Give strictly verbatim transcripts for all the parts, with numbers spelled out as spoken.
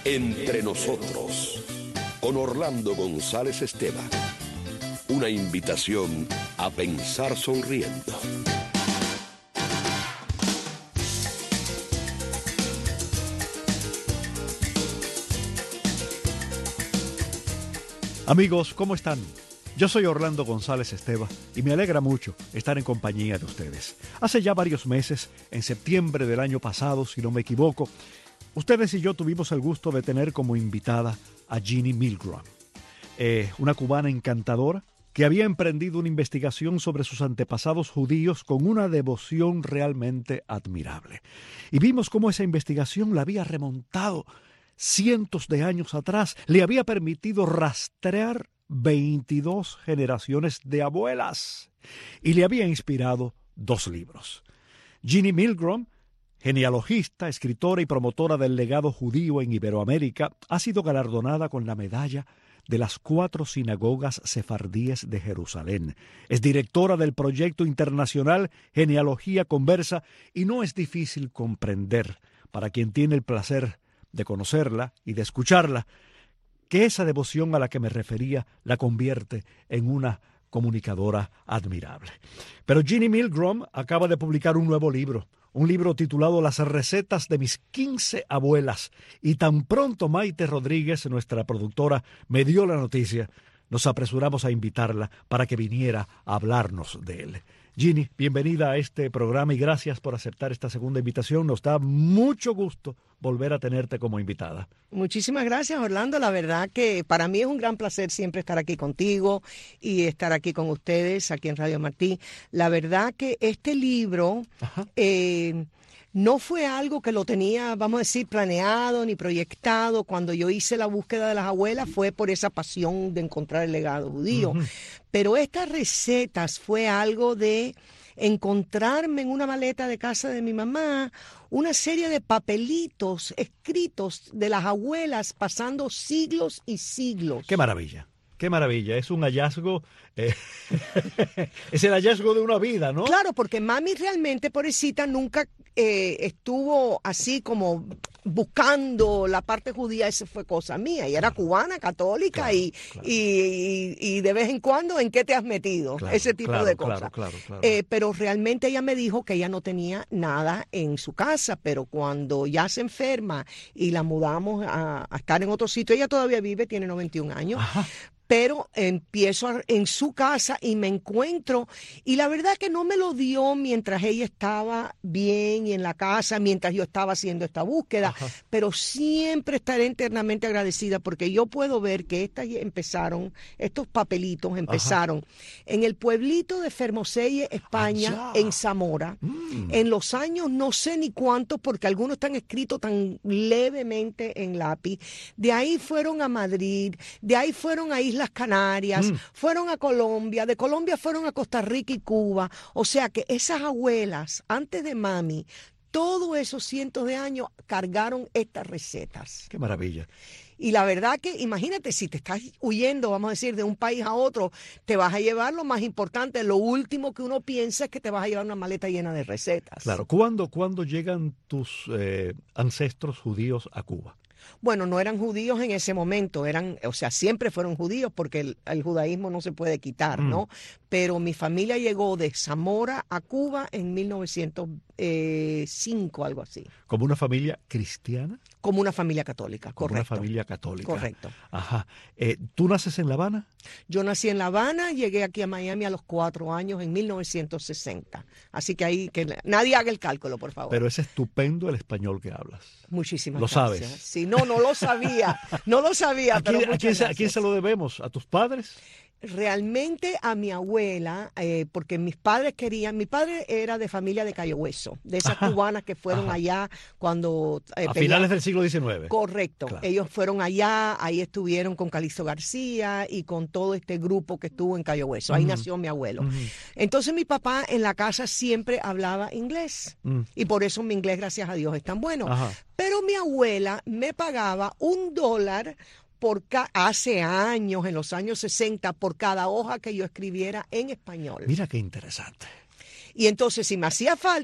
Entre nosotros, con Orlando González Esteban. Una invitación a pensar sonriendo. Amigos, ¿cómo están? Yo soy Orlando González Esteban y me alegra mucho estar en compañía de ustedes. Hace ya varios meses, en septiembre del año pasado, si no me equivoco, ustedes y yo tuvimos el gusto de tener como invitada a Jeannie Milgram, eh, una cubana encantadora que había emprendido una investigación sobre sus antepasados judíos con una devoción realmente admirable. Y vimos cómo esa investigación la había remontado cientos de años atrás, le había permitido rastrear veintidós generaciones de abuelas y le había inspirado dos libros. Jeannie Milgram, genealogista, escritora y promotora del legado judío en Iberoamérica, ha sido galardonada con la medalla de las cuatro sinagogas sefardíes de Jerusalén. Es directora del proyecto internacional Genealogía Conversa y no es difícil comprender, para quien tiene el placer de conocerla y de escucharla, que esa devoción a la que me refería la convierte en una comunicadora admirable. Pero Jeannie Milgram acaba de publicar un nuevo libro, un libro titulado Las recetas de mis quince abuelas, y tan pronto Maite Rodríguez, nuestra productora, me dio la noticia, nos apresuramos a invitarla para que viniera a hablarnos de él. Jeannie, bienvenida a este programa y gracias por aceptar esta segunda invitación. Nos da mucho gusto volver a tenerte como invitada. Muchísimas gracias, Orlando. La verdad que para mí es un gran placer siempre estar aquí contigo y estar aquí con ustedes, aquí en Radio Martí. La verdad que este libro eh, no fue algo que lo tenía, vamos a decir, planeado ni proyectado. Cuando yo hice la búsqueda de las abuelas fue por esa pasión de encontrar el legado judío. Uh-huh. Pero estas recetas fue algo de encontrarme en una maleta de casa de mi mamá una serie de papelitos escritos de las abuelas pasando siglos y siglos. ¡Qué maravilla! ¡Qué maravilla! Es un hallazgo, eh, es el hallazgo de una vida, ¿no? Claro, porque mami realmente, pobrecita, nunca eh, estuvo así como buscando la parte judía. Eso fue cosa mía. Ella era claro. cubana, católica, claro, y, claro. Y, y, y de vez en cuando, ¿en qué te has metido? Claro, Ese tipo claro, de cosas. Claro, claro, claro. Eh, pero realmente ella me dijo que ella no tenía nada en su casa, pero cuando ya se enferma y la mudamos a, a estar en otro sitio, ella todavía vive, tiene noventa y un años. Ajá. Pero empiezo a, en su casa y me encuentro, y la verdad que no me lo dio mientras ella estaba bien y en la casa, mientras yo estaba haciendo esta búsqueda, Ajá. pero siempre estaré eternamente agradecida porque yo puedo ver que estas empezaron, estos papelitos empezaron Ajá. en el pueblito de Fermoselle, España, Allá. en Zamora, mm. en los años no sé ni cuántos, porque algunos están escritos tan levemente en lápiz. De ahí fueron a Madrid, de ahí fueron a Islas Canarias, mm. fueron a Colombia, de Colombia fueron a Costa Rica y Cuba. O sea que esas abuelas, antes de mami, todos esos cientos de años cargaron estas recetas. ¡Qué maravilla! Y la verdad que, imagínate, si te estás huyendo, vamos a decir, de un país a otro, te vas a llevar lo más importante. Lo último que uno piensa es que te vas a llevar una maleta llena de recetas. Claro. ¿Cuándo, ¿cuándo llegan tus eh, ancestros judíos a Cuba? Bueno, no eran judíos en ese momento, eran, o sea, siempre fueron judíos porque el, el judaísmo no se puede quitar, mm. ¿no? Pero mi familia llegó de Zamora a Cuba en mil novecientos cinco, algo así. ¿Como una familia cristiana? Como una familia católica, Como correcto. Una familia católica. Correcto. Ajá. Eh, ¿Tú naces en La Habana? Yo nací en La Habana, llegué aquí a Miami a los cuatro años en mil novecientos sesenta. Así que ahí, que nadie haga el cálculo, por favor. Pero es estupendo el español que hablas. Muchísimas ¿Lo gracias. ¿Lo sabes? Sí, no, no lo sabía. No lo sabía, ¿A pero quién, muchas ¿a quién, gracias. ¿A quién se lo debemos? ¿A tus padres? Realmente a mi abuela, eh, porque mis padres querían, mi padre era de familia de Cayo Hueso, de esas ajá, cubanas que fueron ajá. allá cuando... Eh, a finales del siglo diecinueve. Correcto, claro. Ellos fueron allá, ahí estuvieron con Calixto García y con todo este grupo que estuvo en Cayo Hueso, ahí uh-huh. nació mi abuelo. Uh-huh. Entonces mi papá en la casa siempre hablaba inglés uh-huh. y por eso mi inglés, gracias a Dios, es tan bueno. Ajá. Pero mi abuela me pagaba un dólar por ca- hace años, en los años sesenta, por cada hoja que yo escribiera en español. Mira qué interesante. Y entonces, si me hacía falta,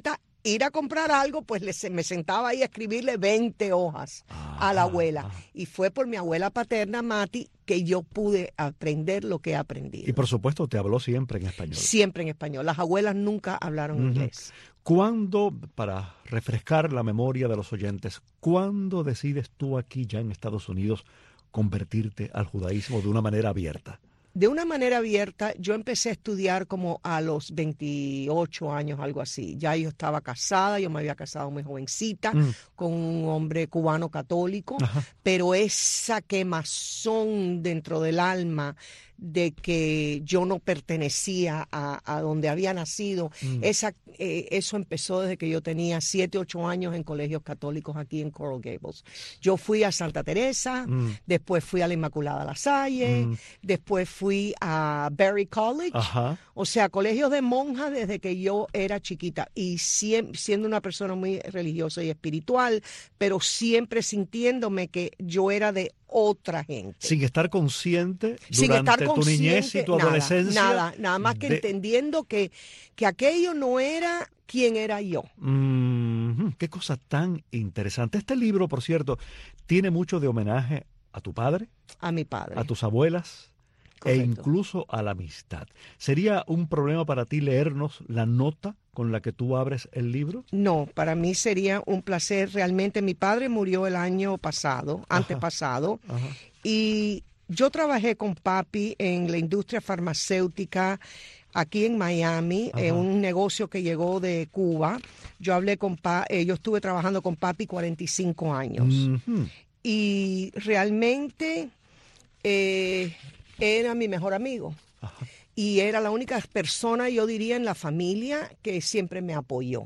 ir a comprar algo, pues le, me sentaba ahí a escribirle veinte hojas ah, a la abuela. Ah. Y fue por mi abuela paterna, Mati, que yo pude aprender lo que he aprendido. Y por supuesto te habló siempre en español. Siempre en español. Las abuelas nunca hablaron uh-huh. inglés. ¿Cuándo, para refrescar la memoria de los oyentes, cuándo decides tú aquí ya en Estados Unidos convertirte al judaísmo de una manera abierta? De una manera abierta, yo empecé a estudiar como a los veintiocho años, algo así. Ya yo estaba casada, yo me había casado muy jovencita mm. con un hombre cubano católico, Ajá. pero esa quemazón dentro del alma de que yo no pertenecía a, a donde había nacido, mm. esa, eh, eso empezó desde que yo tenía siete, ocho años en colegios católicos aquí en Coral Gables. Yo fui a Santa Teresa, mm. después fui a la Inmaculada La Salle, mm. después fui a Berry College, Ajá. o sea, colegios de monjas desde que yo era chiquita y siempre, siendo una persona muy religiosa y espiritual, pero siempre sintiéndome que yo era de otra gente. Sin estar consciente Sin durante estar tu consciente, niñez y tu nada, adolescencia. Nada, nada más que de... entendiendo que, que aquello no era quien era yo. Mm-hmm. Qué cosa tan interesante. Este libro, por cierto, tiene mucho de homenaje a tu padre. A mi padre. A tus abuelas. Correcto. E incluso a la amistad. ¿Sería un problema para ti leernos la nota con la que tú abres el libro? No, para mí sería un placer. Realmente mi padre murió el año pasado, Ajá. antepasado, Ajá. y yo trabajé con papi en la industria farmacéutica aquí en Miami, en un negocio que llegó de Cuba. Yo hablé con pa, eh, yo estuve trabajando con papi cuarenta y cinco años. Uh-huh. Y realmente eh, era mi mejor amigo. Ajá. Y era la única persona, yo diría, en la familia que siempre me apoyó.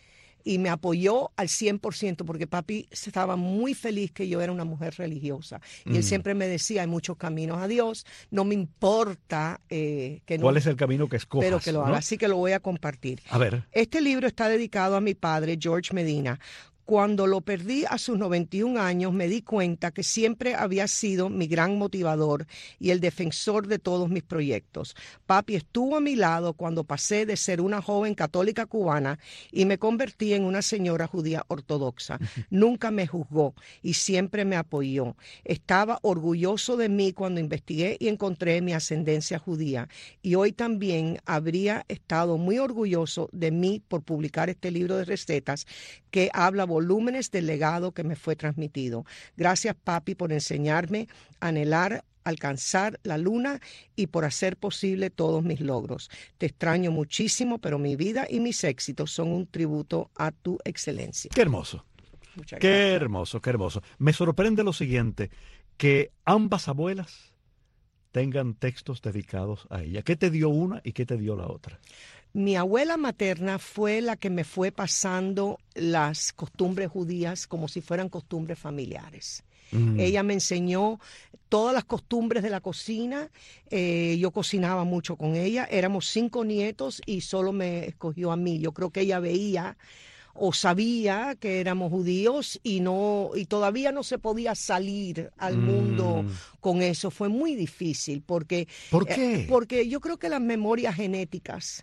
Y me apoyó al cien por ciento porque papi estaba muy feliz que yo era una mujer religiosa. Y mm. él siempre me decía, hay muchos caminos a Dios, no me importa eh, que no... ¿Cuál es el camino que escojas? Pero que lo haga, ¿no? Así que lo voy a compartir. A ver. Este libro está dedicado a mi padre, George Medina. Cuando lo perdí a sus noventa y un años, me di cuenta que siempre había sido mi gran motivador y el defensor de todos mis proyectos. Papi estuvo a mi lado cuando pasé de ser una joven católica cubana y me convertí en una señora judía ortodoxa. Nunca me juzgó y siempre me apoyó. Estaba orgulloso de mí cuando investigué y encontré mi ascendencia judía. Y hoy también habría estado muy orgulloso de mí por publicar este libro de recetas que habla volúmenes del legado que me fue transmitido. Gracias, papi, por enseñarme a anhelar alcanzar la luna y por hacer posible todos mis logros. Te extraño muchísimo, pero mi vida y mis éxitos son un tributo a tu excelencia. Qué hermoso. Muchas qué gracias. hermoso, qué hermoso. Me sorprende lo siguiente, que ambas abuelas tengan textos dedicados a ella. ¿Qué te dio una y qué te dio la otra? Mi abuela materna fue la que me fue pasando las costumbres judías como si fueran costumbres familiares. Mm. Ella me enseñó todas las costumbres de la cocina. Eh, yo cocinaba mucho con ella. Éramos cinco nietos y solo me escogió a mí. Yo creo que ella veía o sabía que éramos judíos y no y todavía no se podía salir al mm. mundo con eso. Fue muy difícil porque ¿Por qué? Eh, porque yo creo que las memorias genéticas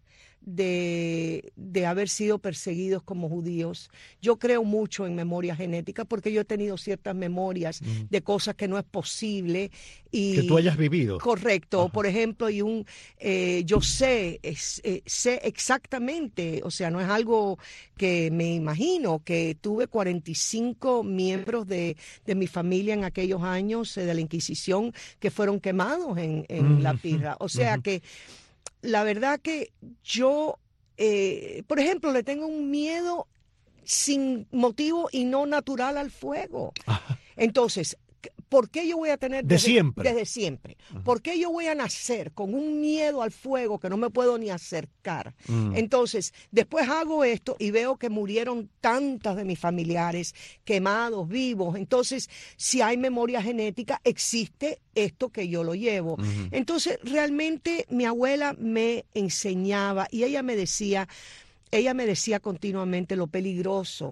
de, de haber sido perseguidos como judíos. Yo creo mucho en memoria genética porque yo he tenido ciertas memorias mm. de cosas que no es posible. Y, que tú hayas vivido. Correcto. Ajá. Por ejemplo, y un eh, yo sé, es, eh, sé exactamente, o sea, no es algo que me imagino, que tuve cuarenta y cinco miembros de, de mi familia en aquellos años eh, de la Inquisición que fueron quemados en, en mm. la Pirra. O sea mm. que la verdad que yo, eh, por ejemplo, le tengo un miedo sin motivo y no natural al fuego. Ajá. Entonces, ¿por qué yo voy a tener... De desde, siempre. Desde siempre. Ajá. ¿Por qué yo voy a nacer con un miedo al fuego que no me puedo ni acercar? Mm. Entonces, después hago esto y veo que murieron tantas de mis familiares quemados, vivos. Entonces, si hay memoria genética, existe esto que yo lo llevo. Uh-huh. Entonces, realmente mi abuela me enseñaba y ella me decía, ella me decía continuamente lo peligroso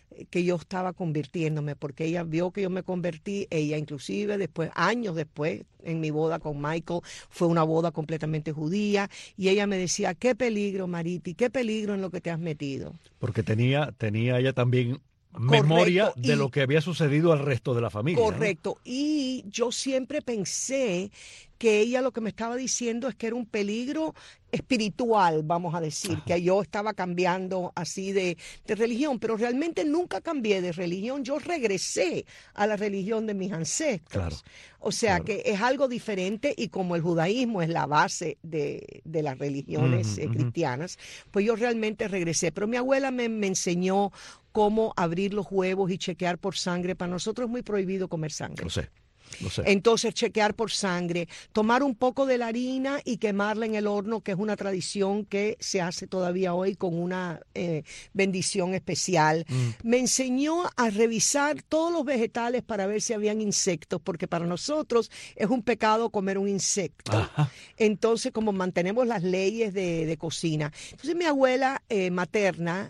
que yo estaba convirtiéndome, porque ella vio que yo me convertí, ella inclusive después, años después, en mi boda con Michael, fue una boda completamente judía, y ella me decía, qué peligro, Mariti, qué peligro en lo que te has metido. Porque tenía, tenía ella también memoria Correcto, de y, lo que había sucedido al resto de la familia. Correcto, ¿no? Y yo siempre pensé que ella lo que me estaba diciendo es que era un peligro espiritual, vamos a decir, Ajá. que yo estaba cambiando así de, de religión, pero realmente nunca cambié de religión, yo regresé a la religión de mis ancestros. Claro, o sea claro. que es algo diferente, y como el judaísmo es la base de, de las religiones uh-huh, eh, uh-huh. cristianas, pues yo realmente regresé. Pero mi abuela me, me enseñó cómo abrir los huevos y chequear por sangre. Para nosotros es muy prohibido comer sangre. Lo sé. Lo sé. Entonces, chequear por sangre, tomar un poco de la harina y quemarla en el horno, que es una tradición que se hace todavía hoy con una eh, bendición especial. Mm. Me enseñó a revisar todos los vegetales para ver si habían insectos, porque para nosotros es un pecado comer un insecto. Ajá. Entonces, como mantenemos las leyes de, de cocina. Entonces, mi abuela eh, materna,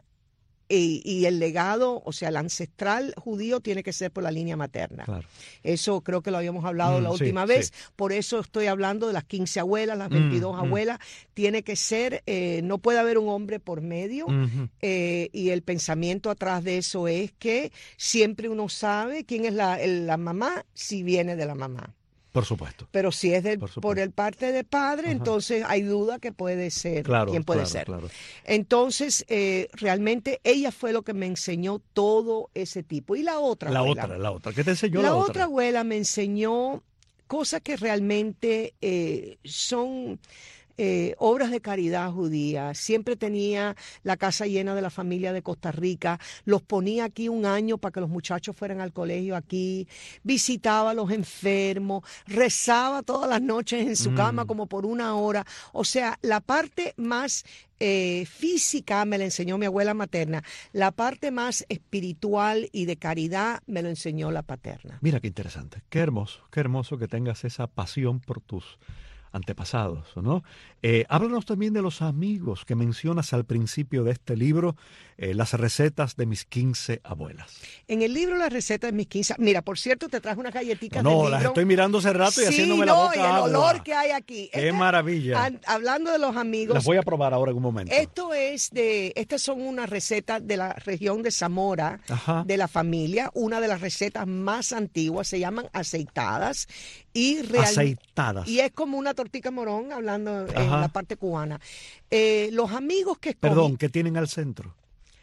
Y, y el legado, o sea, el ancestral judío tiene que ser por la línea materna. Claro. Eso creo que lo habíamos hablado mm, la última sí, vez. Sí. Por eso estoy hablando de las quince abuelas, las veintidós mm, abuelas. Mm. Tiene que ser, eh, no puede haber un hombre por medio. Mm-hmm. eh, y el pensamiento atrás de eso es que siempre uno sabe quién es la, el, la mamá si viene de la mamá. Por supuesto. Pero si es del, por, por el parte de padre, ajá, entonces hay duda que puede ser. Claro, ¿Quién puede claro, ser? Claro. Entonces, eh, realmente ella fue lo que me enseñó todo ese tipo. Y la otra La abuela. otra, la otra. ¿Qué te enseñó la, la otra? La otra abuela me enseñó cosas que realmente eh, son... Eh, obras de caridad judía. Siempre tenía la casa llena de la familia de Costa Rica, los ponía aquí un año para que los muchachos fueran al colegio aquí, visitaba a los enfermos, rezaba todas las noches en su mm. cama como por una hora. O sea, la parte más eh, física me la enseñó mi abuela materna, la parte más espiritual y de caridad me lo enseñó la paterna. Mira qué interesante, qué hermoso, qué hermoso que tengas esa pasión por tus antepasados, ¿no? Eh, háblanos también de los amigos que mencionas al principio de este libro, eh, las recetas de mis quince abuelas. En el libro Las recetas de mis quince... Mira, por cierto, te traje unas galletitas no, del no, libro. las estoy mirando hace rato y sí, haciéndome no, la boca y el agua. olor que hay aquí. ¡Qué Esta, maravilla! An, hablando de los amigos... Las voy a probar ahora en un momento. Esto es de... Estas son unas recetas de la región de Zamora, ajá, de la familia. Una de las recetas más antiguas, se llaman aceitadas. Y real, aceitadas. Y es como una tortica morón, hablando ajá, en la parte cubana. Eh, los amigos que escogí... Perdón, ¿qué tienen al centro?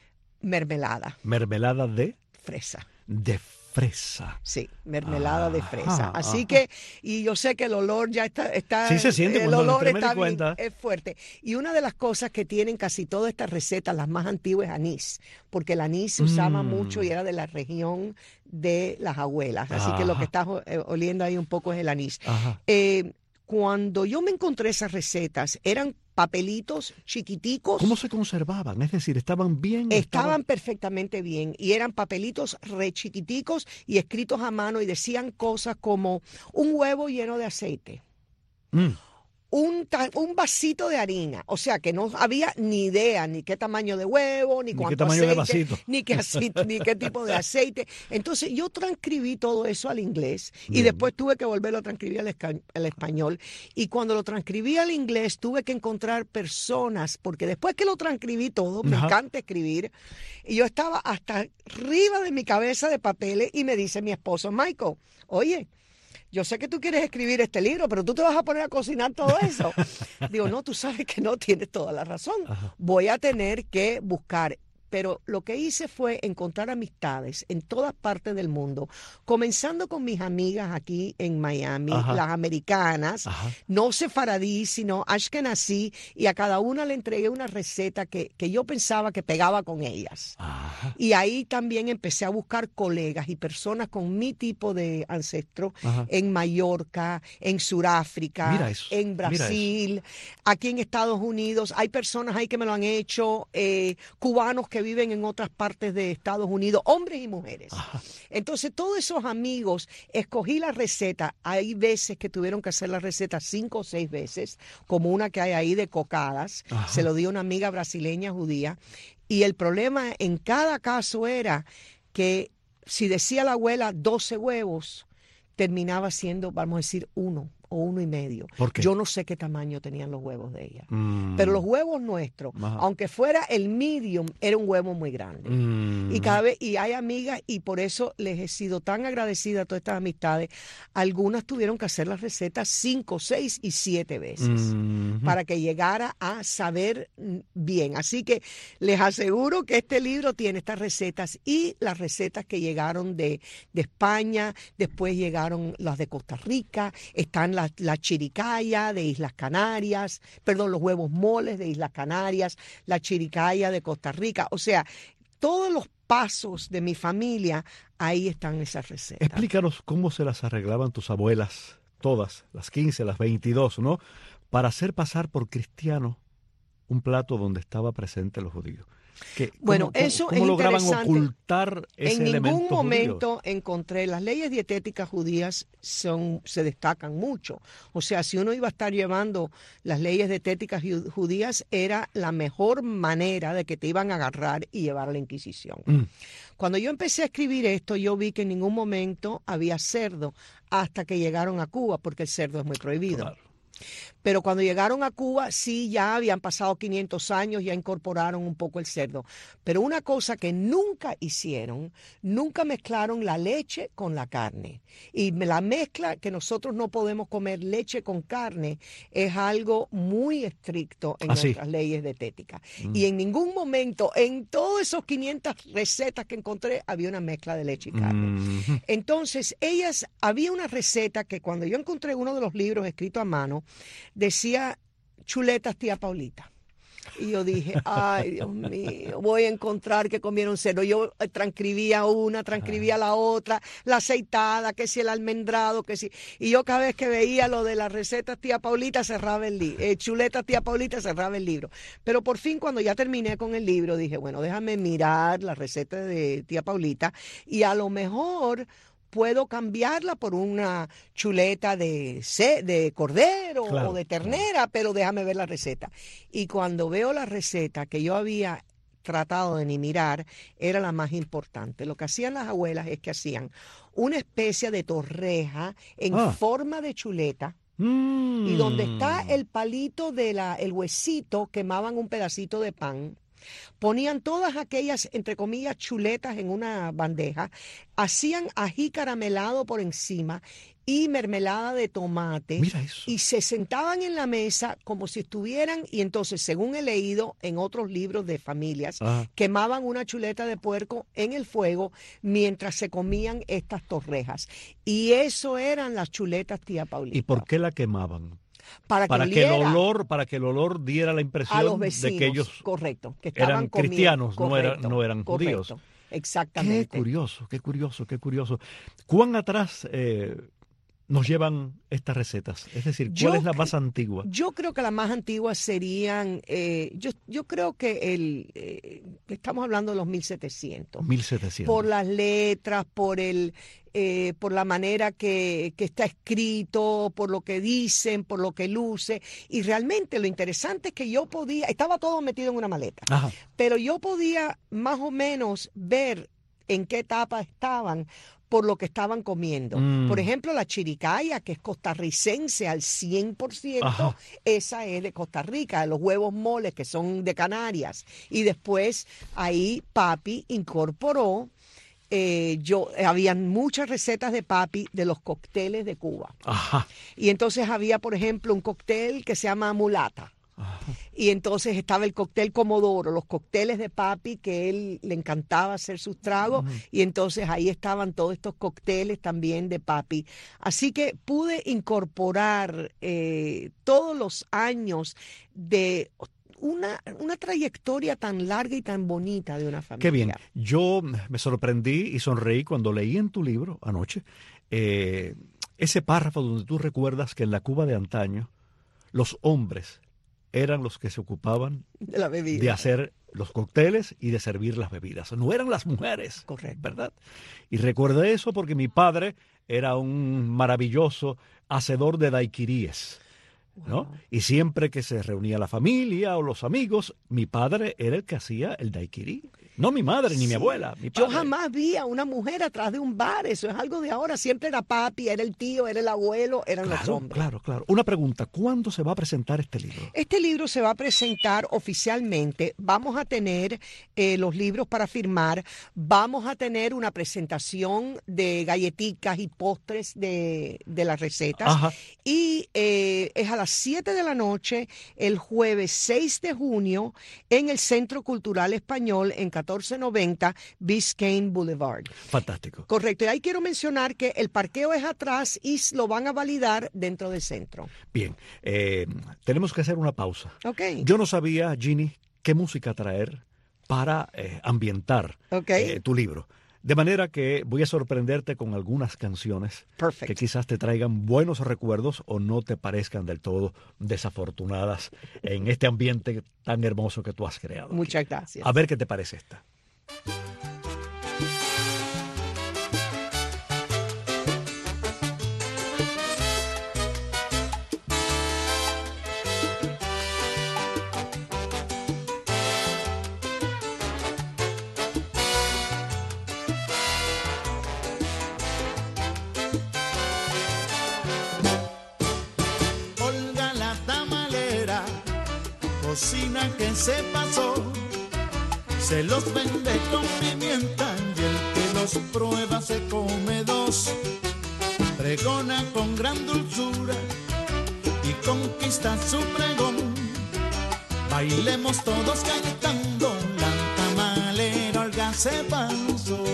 Mermelada. ¿Mermelada de? Fresa. De fresa. Sí, mermelada ajá, de fresa. Así ajá. que, y yo sé que el olor ya está... está sí se siente el cuando olor me está di cuenta. Bien, es fuerte. Y una de las cosas que tienen casi todas estas recetas, las más antiguas, es anís. Porque el anís se usaba mm. mucho y era de la región de las abuelas. Así ajá. que lo que estás oliendo ahí un poco es el anís. Eh, cuando yo me encontré esas recetas, eran papelitos chiquiticos. ¿Cómo se conservaban? Es decir, ¿estaban bien? Estaban, estaban perfectamente bien y eran papelitos re chiquiticos y escritos a mano y decían cosas como un huevo lleno de aceite. Mm. Un, un vasito de harina, o sea que no había ni idea ni qué tamaño de huevo, ni, ni cuánto qué tamaño aceite, de vasito, ni qué, aceite, ni qué tipo de aceite. Entonces yo transcribí todo eso al inglés y Bien. después tuve que volverlo a transcribir al, al español. Y cuando lo transcribí al inglés tuve que encontrar personas, porque después que lo transcribí todo, me Ajá. encanta escribir, y yo estaba hasta arriba de mi cabeza de papeles y me dice mi esposo, Michael, oye, yo sé que tú quieres escribir este libro, pero tú te vas a poner a cocinar todo eso. Digo, no, tú sabes que no tienes toda la razón. Ajá. Voy a tener que buscar. Pero lo que hice fue encontrar amistades en todas partes del mundo, comenzando con mis amigas aquí en Miami, Ajá. las americanas, Ajá. no sefaradí, sino ashkenazí, y a cada una le entregué una receta que, que yo pensaba que pegaba con ellas. Ajá. Y ahí también empecé a buscar colegas y personas con mi tipo de ancestro Ajá. en Mallorca, en Sudáfrica, en Brasil, aquí en Estados Unidos. Hay personas ahí que me lo han hecho, eh, cubanos que viven en otras partes de Estados Unidos, hombres y mujeres. Ajá. Entonces, todos esos amigos, escogí la receta. Hay veces que tuvieron que hacer la receta cinco o seis veces, como una que hay ahí de cocadas. Ajá. Se lo dio una amiga brasileña judía. Y el problema en cada caso era que si decía la abuela doce huevos, terminaba siendo, vamos a decir, uno o uno y medio. ¿Por qué? Yo no sé qué tamaño tenían los huevos de ella. Mm. Pero los huevos nuestros, Ajá. aunque fuera el medium, era un huevo muy grande. Mm. Y cada vez, y hay amigas, y por eso les he sido tan agradecida a todas estas amistades. Algunas tuvieron que hacer las recetas cinco, seis y siete veces Mm. para que llegara a saber bien. Así que les aseguro que este libro tiene estas recetas y las recetas que llegaron de, de España, después llegaron las de Costa Rica, están las la chiricaya de Islas Canarias, perdón, los huevos moles de Islas Canarias, la chiricaya de Costa Rica. O sea, todos los pasos de mi familia, ahí están esas recetas. Explícanos cómo se las arreglaban tus abuelas, todas, las quince, las veintidós, ¿no? Para hacer pasar por cristiano un plato donde estaba presente los judíos. Que, Bueno, ¿cómo, eso cómo es lograban interesante. ocultar ese En elemento ningún judío? momento encontré, las leyes dietéticas judías son, se destacan mucho. O sea, si uno iba a estar llevando las leyes dietéticas ju- judías, era la mejor manera de que te iban a agarrar y llevar a la Inquisición. Mm. Cuando yo empecé a escribir esto, yo vi que en ningún momento había cerdo hasta que llegaron a Cuba, porque el cerdo es muy prohibido. Claro. Pero cuando llegaron a Cuba, sí, ya habían pasado quinientos años, ya incorporaron un poco el cerdo. Pero una cosa que nunca hicieron, nunca mezclaron la leche con la carne. Y la mezcla que nosotros no podemos comer leche con carne es algo muy estricto en ¿Ah, sí? nuestras leyes dietéticas. Mm. Y en ningún momento, en todos esos quinientas recetas que encontré, había una mezcla de leche y carne. Mm. Entonces, ellas, había una receta que cuando yo encontré uno de los libros escrito a mano, decía chuletas tía Paulita. Y yo dije, ay, Dios mío, voy a encontrar que comieron cerdo. Yo transcribía una, transcribía la otra, la aceitada, que si el almendrado, que si... Y yo cada vez que veía lo de las recetas tía Paulita, cerraba el libro. Eh, chuletas tía Paulita, cerraba el libro. Pero por fin, cuando ya terminé con el libro, dije, bueno, déjame mirar la receta de tía Paulita y a lo mejor puedo cambiarla por una chuleta de, ce- de cordero Claro, o de ternera, pero déjame ver la receta. Y cuando veo la receta que yo había tratado de ni mirar, era la más importante. Lo que hacían las abuelas es que hacían una especie de torreja en Ah. forma de chuleta. Mm. Y donde está el palito de la, el huesito, quemaban un pedacito de pan. Ponían todas aquellas, entre comillas, chuletas en una bandeja, hacían ají caramelado por encima y mermelada de tomate. Mira eso. Y se sentaban en la mesa como si estuvieran, y entonces, según he leído en otros libros de familias, Ajá. quemaban una chuleta de puerco en el fuego mientras se comían estas torrejas. Y eso eran las chuletas tía Paulita. ¿Y por qué la quemaban? Para que, Para que el oliera olor, para que el olor diera la impresión a los vecinos, de que ellos correcto, que estaban eran comiendo, cristianos, no eran, correcto, no eran correcto, judíos. Exactamente. Qué curioso, qué curioso, qué curioso. ¿Cuán atrás eh, nos llevan estas recetas? Es decir, ¿cuál Yo es la cre- más antigua? Yo creo que las más antiguas serían, eh, yo, yo creo que el, eh, estamos hablando de los mil setecientos. mil setecientos. Por las letras, por el, eh, por la manera que, que está escrito, por lo que dicen, por lo que luce. Y realmente lo interesante es que yo podía, estaba todo metido en una maleta, Ajá. pero yo podía más o menos ver en qué etapa estaban por lo que estaban comiendo. Mm. Por ejemplo, la chiricaya, que es costarricense al cien por ciento, Ajá. esa es de Costa Rica, los huevos moles, que son de Canarias. Y después ahí papi incorporó, eh, yo, habían muchas recetas de papi de los cócteles de Cuba. Ajá. Y entonces había, por ejemplo, un cóctel que se llama mulata. Ajá. Y entonces estaba el cóctel Comodoro, los cócteles de papi, que él le encantaba hacer sus tragos, Ujú. y entonces ahí estaban todos estos cócteles también de papi. Así que pude incorporar eh, todos los años de una, una trayectoria tan larga y tan bonita de una familia. Qué bien. Yo me sorprendí y sonreí cuando leí en tu libro anoche eh, ese párrafo donde tú recuerdas que en la Cuba de antaño los hombres eran los que se ocupaban de la bebida, de hacer los cócteles y de servir las bebidas. No eran las mujeres. Correcto. ¿Verdad? Y recuerdo eso porque mi padre era un maravilloso hacedor de daiquiríes, ¿no? Wow. Y siempre que se reunía la familia o los amigos, mi padre era el que hacía el daiquirí. No mi madre, ni sí. mi abuela, mi padre. Yo jamás vi a una mujer atrás de un bar, eso es algo de ahora. Siempre era papi, era el tío, era el abuelo, eran claro, los hombres. Claro, claro. Una pregunta, ¿cuándo se va a presentar este libro? Este libro se va a presentar oficialmente. Vamos a tener eh, los libros para firmar. Vamos a tener una presentación de galletitas y postres de, de las recetas. Ajá. Y eh, es a las siete de la noche, el jueves seis de junio, en el Centro Cultural Español en catorce noventa Biscayne Boulevard. Fantástico. Correcto. Y ahí quiero mencionar que el parqueo es atrás y lo van a validar dentro del centro. Bien, eh, tenemos que hacer una pausa. Okay. Yo no sabía, Ginny, qué música traer para eh, ambientar okay. eh, tu libro. De manera que voy a sorprenderte con algunas canciones Perfect. que quizás te traigan buenos recuerdos o no te parezcan del todo desafortunadas en este ambiente tan hermoso que tú has creado. Muchas gracias. A ver qué te parece esta. Cocina que se pasó, se los vende con pimienta y el que los prueba se come dos. Pregona con gran dulzura y conquista su pregón. Bailemos todos cantando, la tamalera Olga se pasó.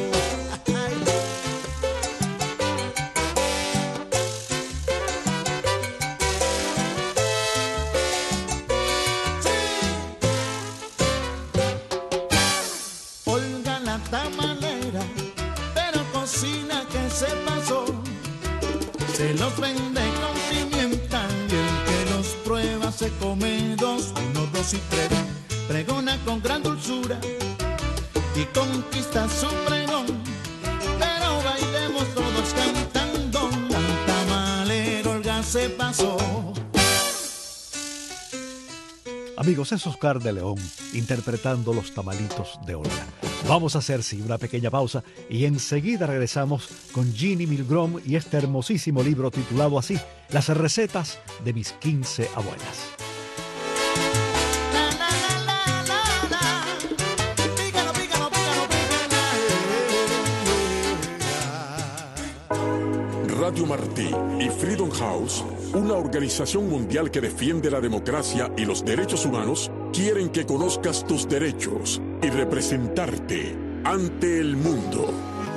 Se los vende con pimienta y el que los prueba se come dos, uno, dos y tres. Pregona con gran dulzura y conquista su pregón. Pero bailemos todos cantando, la tamalera Olga se pasó. Amigos, es Oscar de León interpretando Los Tamalitos de Olga. Vamos a hacer, sí, una pequeña pausa y enseguida regresamos con Ginny Milgrom y este hermosísimo libro titulado así, Las recetas de mis quince abuelas. Radio Martí y Freedom House, una organización mundial que defiende la democracia y los derechos humanos, quieren que conozcas tus derechos y representarte ante el mundo.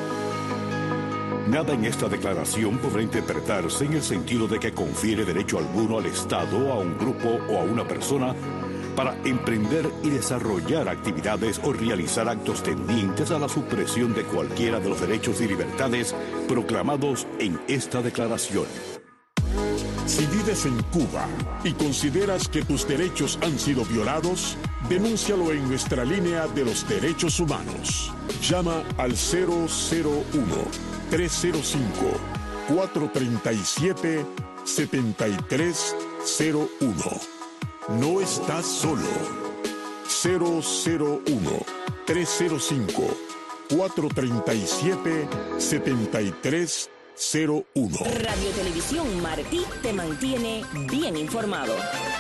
Nada en esta declaración podrá interpretarse en el sentido de que confiere derecho alguno al Estado, a un grupo o a una persona para emprender y desarrollar actividades o realizar actos tendientes a la supresión de cualquiera de los derechos y libertades proclamados en esta declaración. Si vives en Cuba y consideras que tus derechos han sido violados, denúncialo en nuestra línea de los derechos humanos. Llama al cero cero uno, tres cero cinco, cuatro tres siete, siete tres cero uno. No estás solo. cero cero uno, tres cero cinco, cuatro tres siete, siete tres cero uno. Radio Televisión Martí te mantiene bien informado.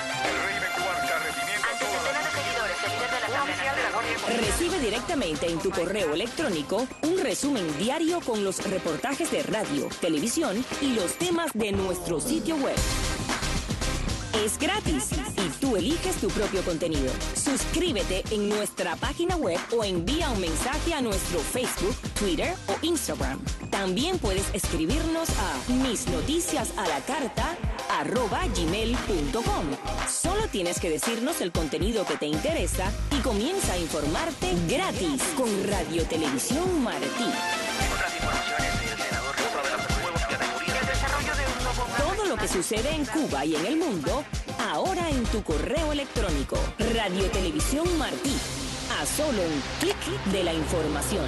Recibe directamente en tu correo electrónico un resumen diario con los reportajes de radio, televisión y los temas de nuestro sitio web. Es gratis y tú eliges tu propio contenido. Suscríbete en nuestra página web o envía un mensaje a nuestro Facebook, Twitter o Instagram. También puedes escribirnos a misnoticiasalacarta arroba gmail punto com. Solo tienes que decirnos el contenido que te interesa y comienza a informarte gratis con Radio Televisión Martí. Otras informaciones, el senador aprueba los nuevos categorías de desarrollo de un nuevo... Todo lo que sucede en Cuba y en el mundo ahora en tu correo electrónico. Radio Televisión Martí, a solo un clic de la información.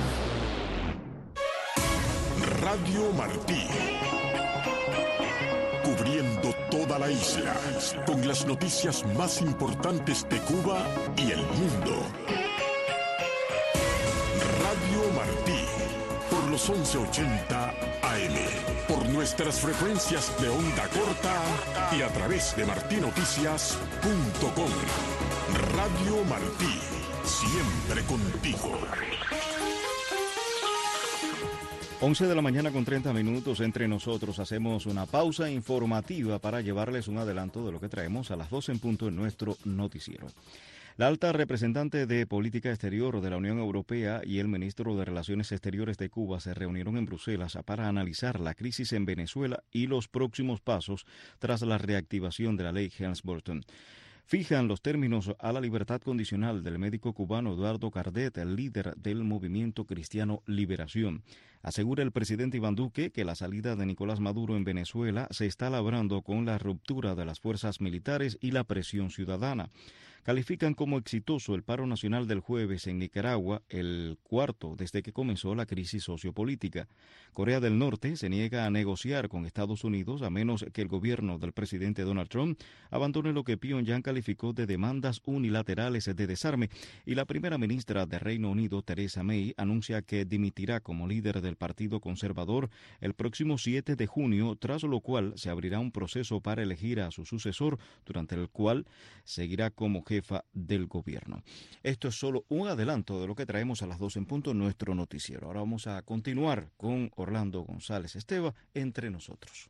Radio Martí. Cubriendo toda la isla, con las noticias más importantes de Cuba y el mundo. Radio Martí, por los once ochenta A M, por nuestras frecuencias de onda corta y a través de martí noticias punto com. Radio Martí, siempre contigo. once de la mañana con treinta minutos. Entre nosotros hacemos una pausa informativa para llevarles un adelanto de lo que traemos a las doce en punto en nuestro noticiero. La alta representante de Política Exterior de la Unión Europea y el ministro de Relaciones Exteriores de Cuba se reunieron en Bruselas para analizar la crisis en Venezuela y los próximos pasos tras la reactivación de la ley Helms-Burton. Fijan los términos a la libertad condicional del médico cubano Eduardo Cardet, el líder del movimiento Cristiano Liberación. Asegura el presidente Iván Duque que la salida de Nicolás Maduro en Venezuela se está labrando con la ruptura de las fuerzas militares y la presión ciudadana. Califican como exitoso el paro nacional del jueves en Nicaragua, el cuarto desde que comenzó la crisis sociopolítica. Corea del Norte se niega a negociar con Estados Unidos a menos que el gobierno del presidente Donald Trump abandone lo que Pyongyang calificó de demandas unilaterales de desarme, y la primera ministra de Reino Unido, Theresa May, anuncia que dimitirá como líder del Partido Conservador el próximo siete de junio, tras lo cual se abrirá un proceso para elegir a su sucesor, durante el cual seguirá como jefe jefa del gobierno. Esto es solo un adelanto de lo que traemos a las doce en punto en nuestro noticiero. Ahora vamos a continuar con Orlando González Esteva, Entre Nosotros.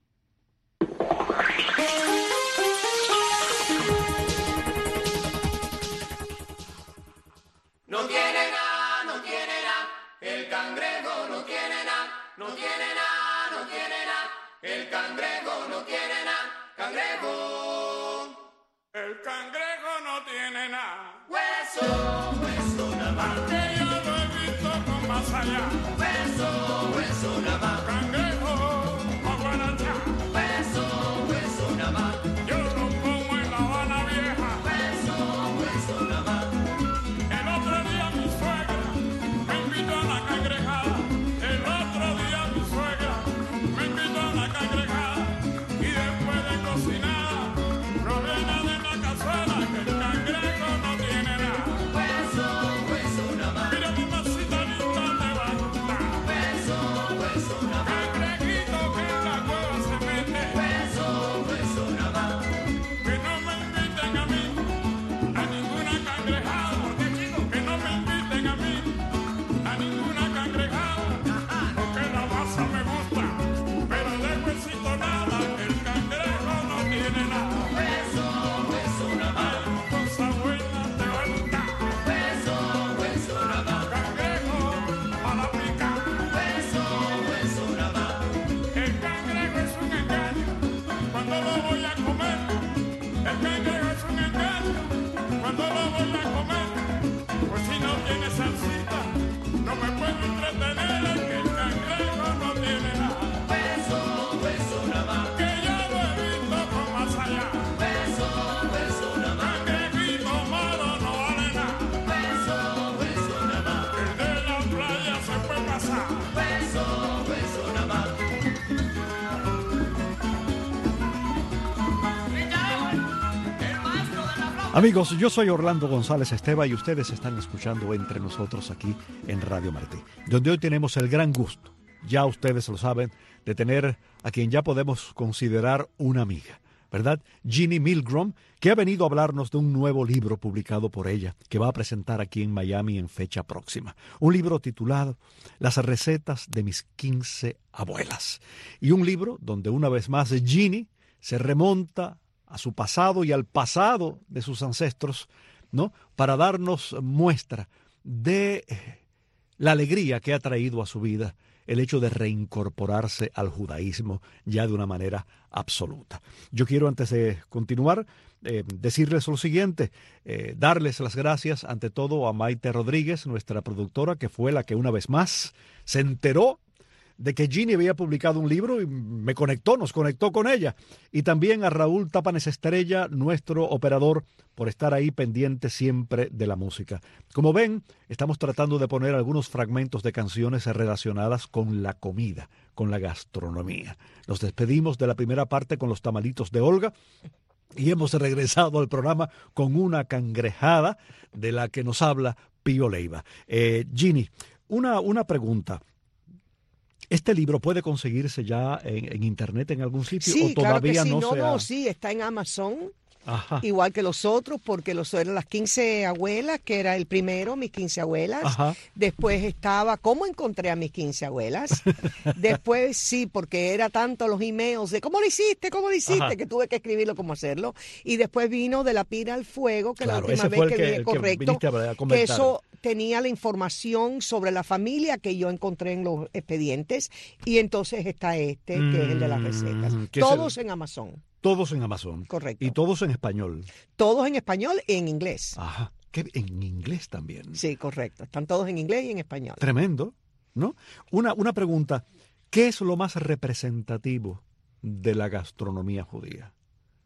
No tiene nada, no tiene nada, el cangrejo no tiene nada, no tiene nada, no tiene nada, el cangrejo no tiene nada, cangrejo. El cangrejo no tiene nada. Hueso, hueso nada más. Que yo lo he visto con más allá. Hueso, hueso nada más. Cangrejo, aguaracha. Hueso, hueso nada más. Yo lo como en La Habana Vieja. Hueso, hueso nada más. El otro día mi suegra me invitó a la cangrejada. El otro día mi suegra me invitó a la cangrejada. Y después de cocinar, Rowena de la cazuela, que el cangrejo no tiene nada. Hueso, hueso nada más. Mira, mamacita linda, te va a gustar. Hueso, hueso nada más. Cangrejito que en la cueva se mete. Hueso, hueso nada más. Que no me inviten a mí a ninguna cangrejada. Que no me inviten a mí a ninguna cangrejada. Porque la masa me gusta, pero de huesito nada. El cangrejo no tiene nada. Cuando lo voy a comer, pues si no tiene salsita, no me puedo entretener, que el cangrejo no tiene nada. Hueso, hueso nada más. Que yo lo he visto con más allá. Hueso, hueso nada más. Cangrejito malo no vale nada. Hueso, hueso nada más. El de la playa se puede pasar. Hueso, hueso nada más. Amigos, yo soy Orlando González Esteva y ustedes están escuchando Entre Nosotros aquí en Radio Martí, donde hoy tenemos el gran gusto, ya ustedes lo saben, de tener a quien ya podemos considerar una amiga, ¿verdad? Jeannie Milgrom, que ha venido a hablarnos de un nuevo libro publicado por ella, que va a presentar aquí en Miami en fecha próxima. Un libro titulado Las recetas de mis quince abuelas. Y un libro donde una vez más Jeannie se remonta a su pasado y al pasado de sus ancestros, ¿no?, para darnos muestra de la alegría que ha traído a su vida el hecho de reincorporarse al judaísmo ya de una manera absoluta. Yo quiero, antes de continuar, eh, decirles lo siguiente, eh, darles las gracias ante todo a Maite Rodríguez, nuestra productora, que fue la que una vez más se enteró de que Ginny había publicado un libro y me conectó, nos conectó con ella. Y también a Raúl Tapanes Estrella, nuestro operador, por estar ahí pendiente siempre de la música. Como ven, estamos tratando de poner algunos fragmentos de canciones relacionadas con la comida, con la gastronomía. Nos despedimos de la primera parte con los tamalitos de Olga y hemos regresado al programa con una cangrejada de la que nos habla Pío Leiva. Eh, Ginny, una, una pregunta. ¿Este libro puede conseguirse ya en, en internet en algún sitio sí, o todavía claro que sí. no, no se ha... No, sí, está en Amazon. Ajá. Igual que los otros, porque los eran las quince abuelas, que era el primero, mis quince abuelas. Ajá. Después estaba ¿Cómo encontré a mis quince abuelas? Después sí, porque era tanto los emails de ¿cómo lo hiciste? ¿Cómo lo hiciste? Ajá. Que tuve que escribirlo cómo hacerlo. Y después vino De la pira al fuego, que Claro, la última ese vez fue el que, que- vine, el que correcto, viniste a- a que comentar. eso tenía la información sobre la familia que yo encontré en los expedientes. Y entonces está este, que es el de las recetas. Mm, que es Todos el- en Amazon. Todos en Amazon. Correcto. Y todos en español. Todos en español y en inglés. Ajá. Que en inglés también. Sí, correcto. Están todos en inglés y en español. Tremendo, ¿no? Una, una pregunta. ¿Qué es lo más representativo de la gastronomía judía?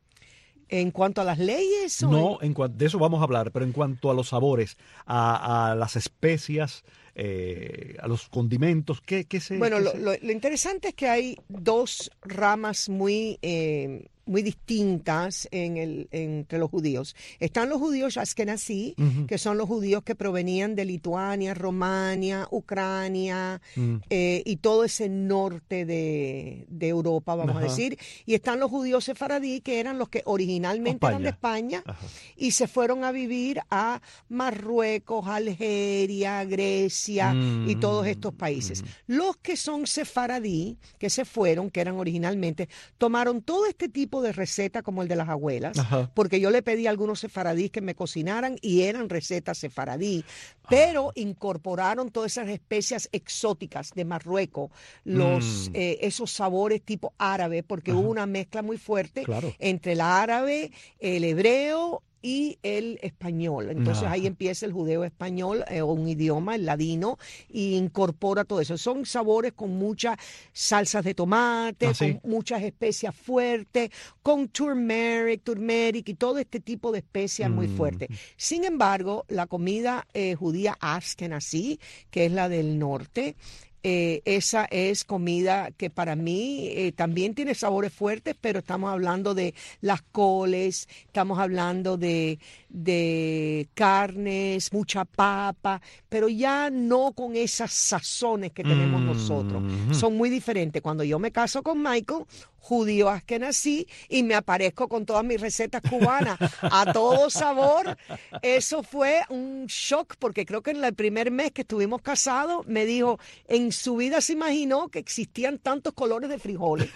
En cuanto a las leyes, o No, en cuan- de eso vamos a hablar, pero en cuanto a los sabores, a, a las especias, eh, a los condimentos, ¿qué, qué se...? bueno, qué lo, se- lo- lo interesante es que hay dos ramas muy, eh, muy distintas en el, entre los judíos. Están los judíos Ashkenazí, Ujú. que son los judíos que provenían de Lituania, Romania, Ucrania, Mm. eh, y todo ese norte de, de Europa, vamos Ajá. a decir. Y están los judíos sefaradí, que eran los que originalmente eran de España Ajá. y se fueron a vivir a Marruecos, Algeria, Grecia y Mm, todos estos países. Los que son sefaradí, que se fueron, que eran originalmente, tomaron todo este tipo de recetas como el de las abuelas, Ajá. porque yo le pedí a algunos sefaradís que me cocinaran y eran recetas sefaradí, pero incorporaron todas esas especias exóticas de Marruecos, los Mm. eh, esos sabores tipo árabe, porque Ajá. hubo una mezcla muy fuerte Claro. entre el árabe, el hebreo y el español. Entonces Ajá. ahí empieza el judeo español, eh, o un idioma, el ladino, y incorpora todo eso. Son sabores con muchas salsas de tomate, Ah, sí. con muchas especias fuertes, con turmeric, turmeric y todo este tipo de especias muy Mm. fuertes. Sin embargo, la comida eh, judía ashkenazí, que es la del norte, eh, esa es comida que para mí eh, también tiene sabores fuertes, pero estamos hablando de las coles, estamos hablando de, de carnes, mucha papa, pero ya no con esas sazones que tenemos Mm. nosotros. Son muy diferentes. Cuando yo me caso con Michael, judío ashkenazí, y me aparezco con todas mis recetas cubanas a todo sabor, eso fue un shock, porque creo que en el primer mes que estuvimos casados me dijo, en su vida se imaginó que existían tantos colores de frijoles.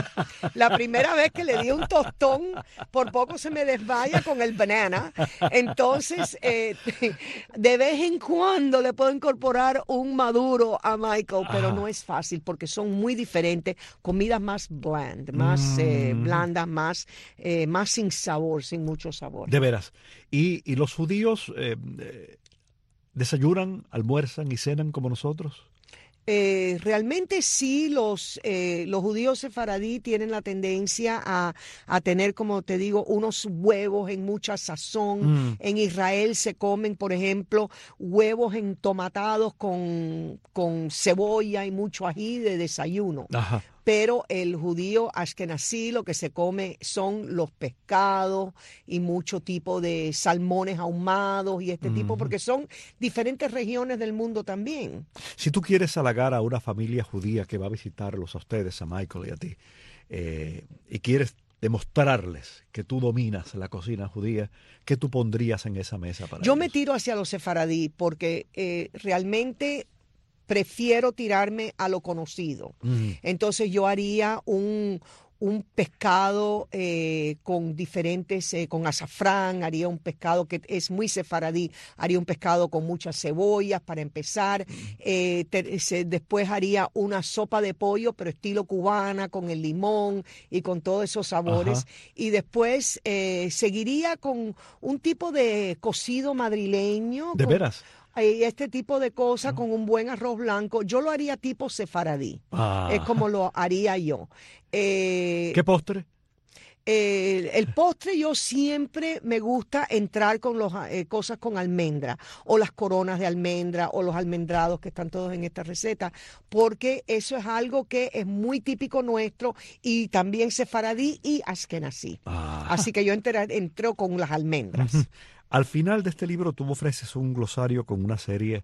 La primera vez que le di un tostón, por poco se me desmaya con el banana. Entonces, eh, de vez en cuando le puedo incorporar un maduro a Michael, pero Ah. no es fácil porque son muy diferentes, comidas más bland, más eh, Mm. blandas, más, eh, más sin sabor, sin mucho sabor. De veras. Y, y los judíos eh, eh, desayunan, almuerzan y cenan como nosotros. Eh, realmente sí, los, eh, los judíos sefaradí tienen la tendencia a, a tener, como te digo, unos huevos en mucha sazón. Mm. En Israel se comen, por ejemplo, huevos entomatados con, con cebolla y mucho ají de desayuno. Ajá. Pero el judío ashkenazí lo que se come son los pescados y mucho tipo de salmones ahumados y este tipo, Ujú. porque son diferentes regiones del mundo también. Si tú quieres halagar a una familia judía que va a visitarlos a ustedes, a Michael y a ti, eh, y quieres demostrarles que tú dominas la cocina judía, ¿qué tú pondrías en esa mesa para Yo ellos? me tiro hacia los sefaradí porque eh, realmente prefiero tirarme a lo conocido. Mm. Entonces yo haría un, un pescado eh, con diferentes, eh, con azafrán, haría un pescado que es muy sefaradí, haría un pescado con muchas cebollas para empezar, eh, te- se- después haría una sopa de pollo, pero estilo cubana, con el limón y con todos esos sabores, Ajá. y después eh, seguiría con un tipo de cocido madrileño. ¿De con- veras? Y este tipo de cosas con un buen arroz blanco, yo lo haría tipo sefaradí. Ah. Es como lo haría yo. Eh, ¿Qué postre? Eh, el postre yo siempre me gusta entrar con los, eh, cosas con almendra o las coronas de almendra o los almendrados que están todos en esta receta, porque eso es algo que es muy típico nuestro y también sefaradí y askenazí. Ah. Así que yo entré, entro con las almendras. Al final de este libro tú ofreces un glosario con una serie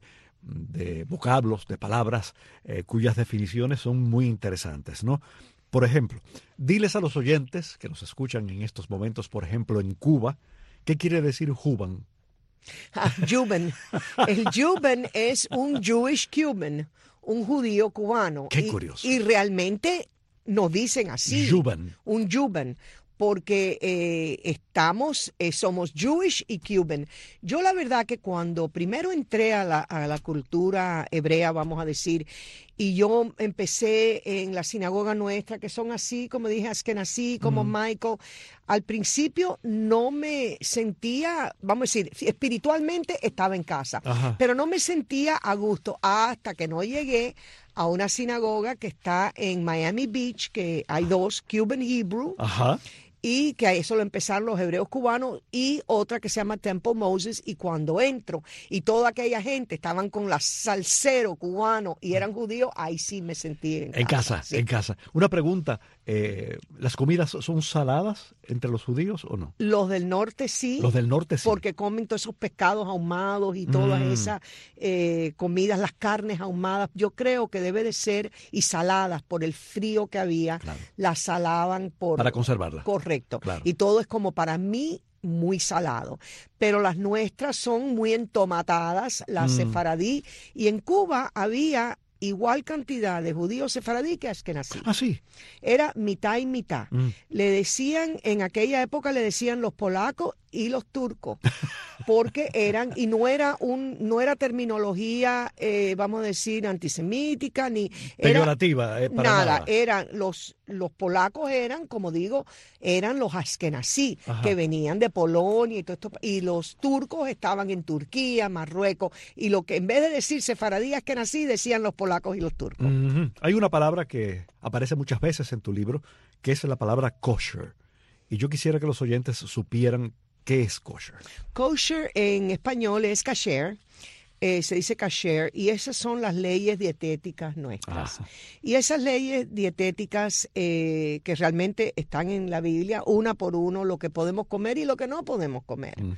de vocablos, de palabras eh, cuyas definiciones son muy interesantes, ¿no? Por ejemplo, diles a los oyentes que nos escuchan en estos momentos, por ejemplo, en Cuba, ¿qué quiere decir Juban? Ah, Juban. El Juban es un Jewish Cuban, un judío cubano. Qué y, curioso. Y realmente nos dicen así. Juban. Un Juban. Porque eh, estamos, eh, somos Jewish y Cuban. Yo la verdad que cuando primero entré a la, a la cultura hebrea, vamos a decir, y yo empecé en la sinagoga nuestra, que son así, como dije, askenazí, como mm. Michael, al principio no me sentía, vamos a decir, espiritualmente estaba en casa, Ajá. pero no me sentía a gusto hasta que no llegué a una sinagoga que está en Miami Beach, que hay dos, Cuban Hebrew, Ajá. y que a eso lo empezaron los hebreos cubanos, y otra que se llama Temple Moses, y cuando entro, y toda aquella gente estaban con la salsero cubano y eran judíos, ahí sí me sentí en, en casa. casa en sí. casa. Una pregunta, eh, ¿las comidas son saladas entre los judíos o no? Los del norte sí. Los del norte sí. Porque comen todos esos pescados ahumados y todas mm. esas eh, comidas, las carnes ahumadas, yo creo que debe de ser, y saladas por el frío que había, claro. las salaban por... Para conservarlas. Correcto. Claro. Y todo es como para mí muy salado. Pero las nuestras son muy entomatadas, las mm. sefaradí. Y en Cuba había igual cantidad de judíos sefaradí que askenazí. Ah, sí. Era mitad y mitad. Mm. Le decían, en aquella época le decían los polacos y los turcos, porque eran, y no era un, no era terminología, eh, vamos a decir, antisemítica, ni peyorativa, eh, para nada, nada. Eran los, los polacos eran, como digo, eran los askenazí, que venían de Polonia y todo esto, y los turcos estaban en Turquía, Marruecos, y lo que en vez de decir sefaradí, askenazí, decían los polacos y los turcos. Uh-huh. Hay una palabra que aparece muchas veces en tu libro, que es la palabra kosher, y yo quisiera que los oyentes supieran ¿qué es kosher? Kosher en español es kasher, eh, se dice kasher, y esas son las leyes dietéticas nuestras. Ah. Y esas leyes dietéticas eh, que realmente están en la Biblia, una por uno, lo que podemos comer y lo que no podemos comer. Uh-huh.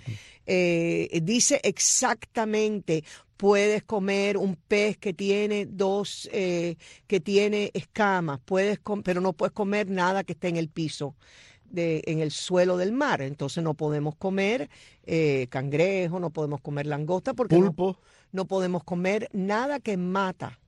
eh, dice exactamente, puedes comer un pez que tiene dos, eh, que tiene escamas, puedes com- pero no puedes comer nada que esté en el piso. De, en el suelo del mar, entonces no podemos comer eh, cangrejo, no podemos comer langosta, porque pulpo. No, no podemos comer nada que mata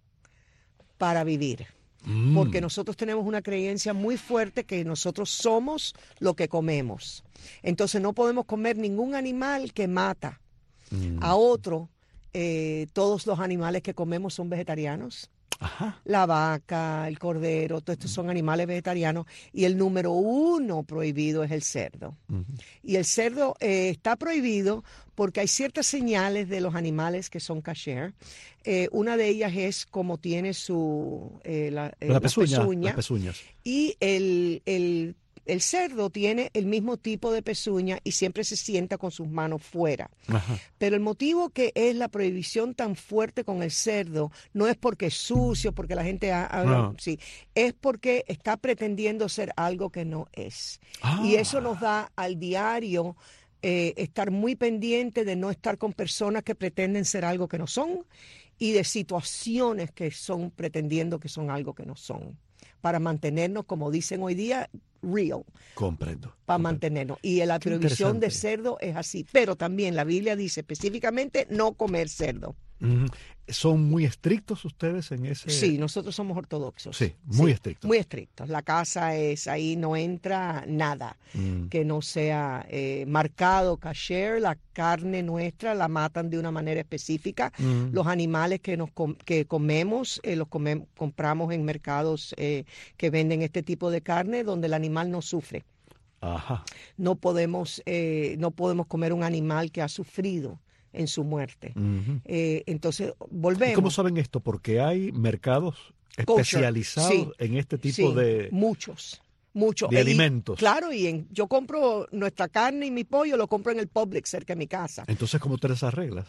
para vivir, mm. porque nosotros tenemos una creencia muy fuerte que nosotros somos lo que comemos, entonces no podemos comer ningún animal que mata mm. a otro. Eh, todos los animales que comemos son vegetarianos. Ajá. La vaca, el cordero, todos estos son animales vegetarianos, y el número uno prohibido es el cerdo. Uh-huh. Y el cerdo eh, está prohibido porque hay ciertas señales de los animales que son kasher. Eh, una de ellas es como tiene su eh, la, eh, la pezuña, la pezuña, las pezuñas. Y el, el El cerdo tiene el mismo tipo de pezuña y siempre se sienta con sus manos fuera. Ajá. Pero el motivo que es la prohibición tan fuerte con el cerdo no es porque es sucio, porque la gente habla, no. sí, es porque está pretendiendo ser algo que no es. Ah. Y eso nos da al diario eh, estar muy pendiente de no estar con personas que pretenden ser algo que no son y de situaciones que son pretendiendo que son algo que no son, para mantenernos, como dicen hoy día, real. Comprendo. Para comprendo. mantenernos. Y la Qué prohibición de cerdo es así. Pero también la Biblia dice específicamente no comer cerdo. Mm-hmm. ¿Son muy estrictos ustedes en ese...? Sí, nosotros somos ortodoxos. Sí, muy sí, estrictos. Muy estrictos. La casa es, ahí no entra nada mm. que no sea eh, marcado kasher. La carne nuestra la matan de una manera específica. Mm. Los animales que nos com- que comemos, eh, los come- compramos en mercados eh, que venden este tipo de carne, donde el animal no sufre. Ajá. No podemos, eh, no podemos comer un animal que ha sufrido en su muerte. Uh-huh. Eh, entonces, volvemos. ¿Y cómo saben esto? Porque hay mercados especializados sí, en este tipo sí, de... muchos. Mucho. De y, alimentos. Claro, y en, yo compro nuestra carne y mi pollo, lo compro en el Publix cerca de mi casa. Entonces, ¿cómo ustedes arreglas?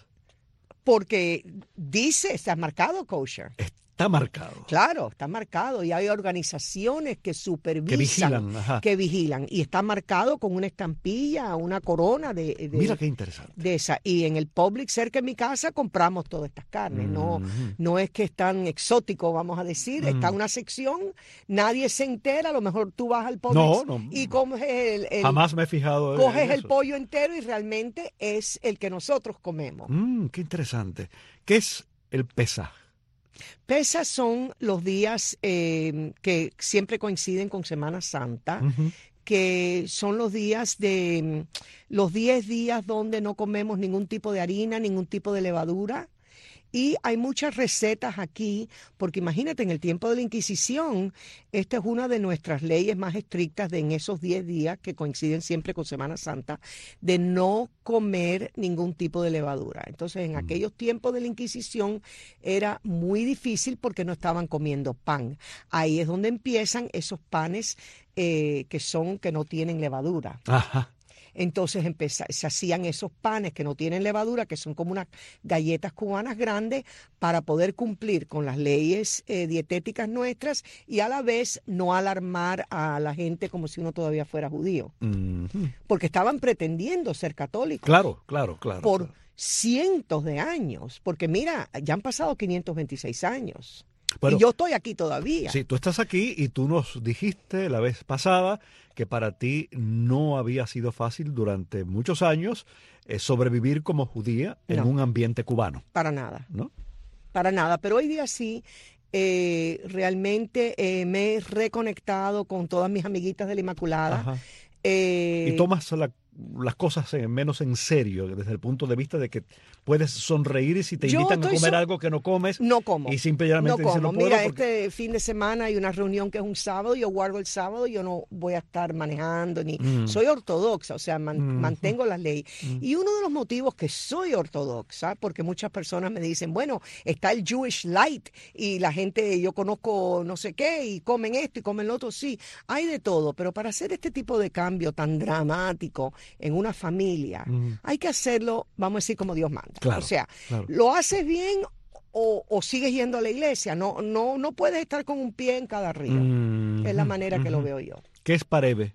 Porque dice, está marcado kosher. Está marcado. Claro, está marcado y hay organizaciones que supervisan, que vigilan, ajá. que vigilan y está marcado con una estampilla, una corona de, de Mira qué interesante. De esa. Y en el Publix cerca de mi casa compramos todas estas carnes. Mm. No, no es que es tan exótico, vamos a decir. Mm. Está en una sección, nadie se entera. A lo mejor tú vas al Publix no, no, y coges el, el jamás me he fijado. Coges en el eso. pollo entero y realmente es el que nosotros comemos. Mm, qué interesante. ¿Qué es el Pesaj? Pesas son los días eh, que siempre coinciden con Semana Santa, uh-huh. que son los días de los diez días donde no comemos ningún tipo de harina, ningún tipo de levadura. Y hay muchas recetas aquí, porque imagínate, en el tiempo de la Inquisición, esta es una de nuestras leyes más estrictas de en esos diez días, que coinciden siempre con Semana Santa, de no comer ningún tipo de levadura. Entonces, en mm. aquellos tiempos de la Inquisición era muy difícil porque no estaban comiendo pan. Ahí es donde empiezan esos panes eh, que son, que no tienen levadura. Ajá. Entonces empezó, se hacían esos panes que no tienen levadura, que son como unas galletas cubanas grandes, para poder cumplir con las leyes eh, dietéticas nuestras y a la vez no alarmar a la gente como si uno todavía fuera judío. Uh-huh. Porque estaban pretendiendo ser católicos. Claro, claro, claro. Por claro. cientos de años. Porque mira, ya han pasado quinientos veintiséis años. Bueno, y yo estoy aquí todavía. Sí, tú estás aquí y tú nos dijiste la vez pasada que para ti no había sido fácil durante muchos años eh, sobrevivir como judía en no, un ambiente cubano. Para nada. ¿No? Para nada, pero hoy día sí. Eh, realmente eh, me he reconectado con todas mis amiguitas de la Inmaculada. Eh, y tomas la, las cosas en, menos en serio desde el punto de vista de que puedes sonreír y si te invitan a comer so algo que no comes, no como. Y simplemente no dices no puedo. Mira, porque... este fin de semana hay una reunión que es un sábado, yo guardo el sábado, yo no voy a estar manejando ni mm. soy ortodoxa, o sea, man, mm. mantengo las leyes. Mm. Y uno de los motivos que soy ortodoxa, porque muchas personas me dicen, bueno, está el Jewish Light y la gente, yo conozco no sé qué y comen esto y comen lo otro, sí, hay de todo, pero para hacer este tipo de cambio tan dramático en una familia, mm. hay que hacerlo, vamos a decir, como Dios manda. Claro, o sea, claro. ¿lo haces bien o, o sigues yendo a la iglesia? No, no, no puedes estar con un pie en cada río. Mm, es la manera mm, que lo veo yo. ¿Qué es pareve?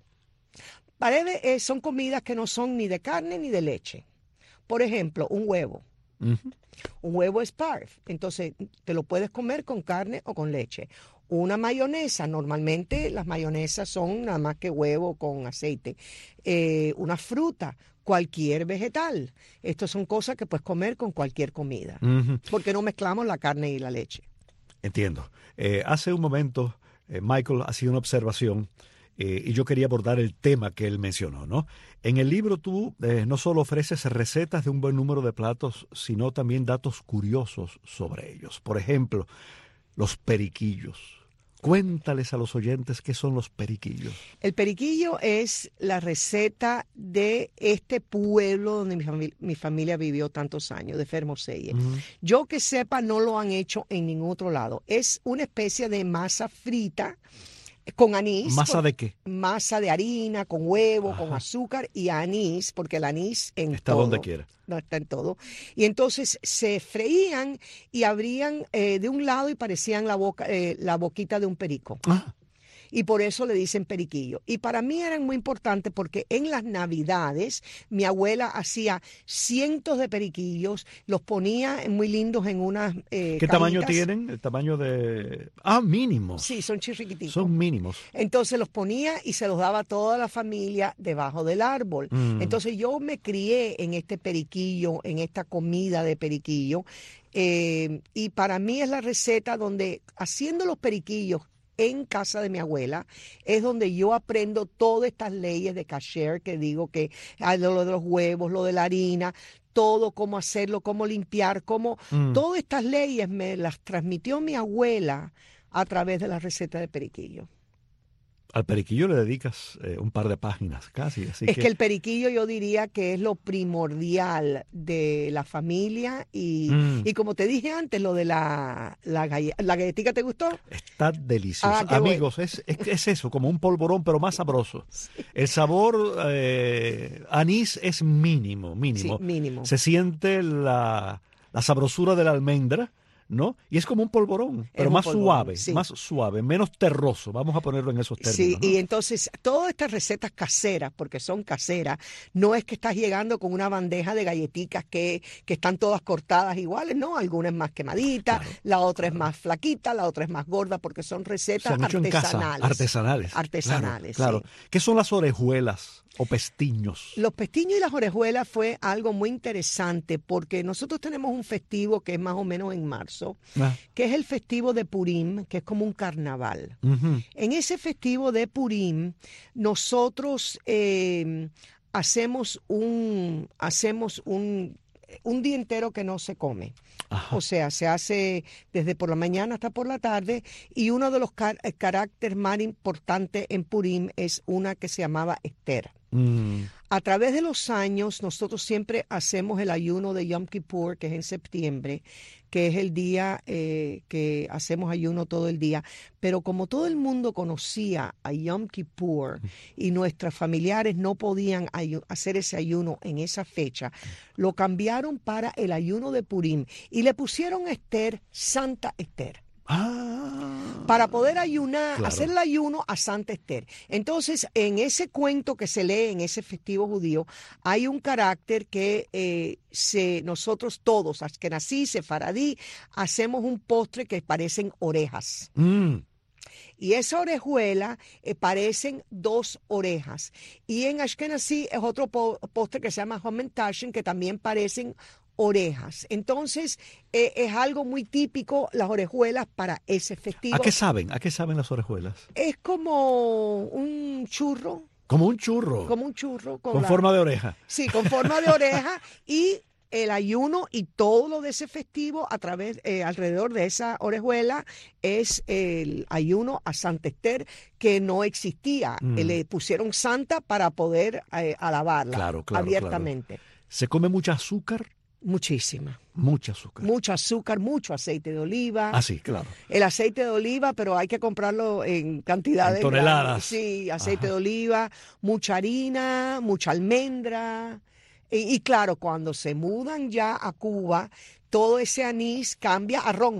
Pareve eh, son comidas que no son ni de carne ni de leche. Por ejemplo, un huevo. Uh-huh. Un huevo es parve. Entonces, te lo puedes comer con carne o con leche. Una mayonesa, normalmente las mayonesas son nada más que huevo con aceite. Eh, una fruta, cualquier vegetal. Estas son cosas que puedes comer con cualquier comida. Uh-huh. Porque no mezclamos la carne y la leche. Entiendo. Eh, hace un momento, eh, Michael hacía una observación eh, y yo quería abordar el tema que él mencionó, ¿no? En el libro tú eh, no solo ofreces recetas de un buen número de platos, sino también datos curiosos sobre ellos. Por ejemplo, los periquillos. Cuéntales a los oyentes qué son los periquillos. El periquillo es la receta de este pueblo donde mi, fami- mi familia vivió tantos años, de Fermoselle. Uh-huh. Yo que sepa, no lo han hecho en ningún otro lado. Es una especie de masa frita con anís. ¿Masa de qué? Masa de harina, con huevo, Ajá. con azúcar y anís, porque el anís en está todo. donde quiera. No, está en todo. Y entonces se freían y abrían eh, de un lado y parecían la boca, eh, la boquita de un perico. Ah. Y por eso le dicen periquillo. Y para mí eran muy importantes porque en las Navidades mi abuela hacía cientos de periquillos, los ponía muy lindos en unas eh, ¿Qué cajitas. Tamaño tienen? El tamaño de... Ah, mínimos. Sí, son chiquititos. Son mínimos. Entonces los ponía y se los daba a toda la familia debajo del árbol. Mm. Entonces yo me crié en este periquillo, en esta comida de periquillo. Eh, y para mí es la receta donde haciendo los periquillos en casa de mi abuela, es donde yo aprendo todas estas leyes de kasher que digo que hay lo de los huevos, lo de la harina, todo, cómo hacerlo, cómo limpiar, cómo... Mm. Todas estas leyes me las transmitió mi abuela a través de la receta de periquillo. Al periquillo le dedicas eh, un par de páginas casi. Así es que... que el periquillo yo diría que es lo primordial de la familia y, mm. y como te dije antes, lo de la, la, galle, ¿la galletita te gustó? Está delicioso. Ah, Amigos, bueno. es, es, es eso, como un polvorón, pero más sabroso. Sí. El sabor eh, anís es mínimo, mínimo. Sí, mínimo. Se siente la, la sabrosura de la almendra, ¿no? Y es como un polvorón, pero un más polvorón, suave, sí. más suave, menos terroso, vamos a ponerlo en esos términos. Sí, ¿no? Y entonces todas estas recetas caseras, porque son caseras, no es que estás llegando con una bandeja de galletitas que, que están todas cortadas iguales, no, alguna es más quemadita, claro, la otra claro. es más flaquita, la otra es más gorda, porque son recetas Se han hecho artesanales. En casa, artesanales. Artesanales, claro, sí. claro. ¿Qué son las orejuelas o pestiños? Los pestiños y las orejuelas fue algo muy interesante porque nosotros tenemos un festivo que es más o menos en marzo, ah. que es el festivo de Purim, que es como un carnaval. Uh-huh. En ese festivo de Purim, nosotros eh, hacemos un hacemos un un día entero que no se come. Ajá. O sea, se hace desde por la mañana hasta por la tarde y uno de los car- caracteres más importantes en Purim es una que se llamaba Esther. Mm. A través de los años, nosotros siempre hacemos el ayuno de Yom Kippur, que es en septiembre, que es el día eh, que hacemos ayuno todo el día. Pero como todo el mundo conocía a Yom Kippur y nuestros familiares no podían ayu- hacer ese ayuno en esa fecha, lo cambiaron para el ayuno de Purim y le pusieron a Esther Santa Esther. Ah, para poder ayunar, claro. hacer el ayuno a Santa Esther. Entonces, en ese cuento que se lee en ese festivo judío, hay un carácter que eh, se, nosotros todos, Ashkenazí, Sefaradí, hacemos un postre que parecen orejas. Mm. Y esa orejuela eh, parecen dos orejas. Y en Ashkenazí es otro po- postre que se llama Hamantashen, que también parecen orejas. Entonces, eh, es algo muy típico las orejuelas para ese festivo. ¿A qué saben? ¿A qué saben las orejuelas? Es como un churro. Como un churro. Como un churro. Con, con la... forma de oreja. Sí, con forma de oreja y el ayuno y todo lo de ese festivo a través, eh, alrededor de esa orejuela es el ayuno a Santa Esther que no existía. Mm. Le pusieron Santa para poder eh, alabarla claro, claro, abiertamente. Claro. ¿Se come mucha azúcar? Muchísima. Mucho azúcar. Mucho azúcar, mucho aceite de oliva. Ah, sí, claro. El aceite de oliva, pero hay que comprarlo en cantidades. En toneladas. Grandes. Sí, aceite Ajá. de oliva, mucha harina, mucha almendra. Y, y claro, cuando se mudan ya a Cuba, todo ese anís cambia a ron.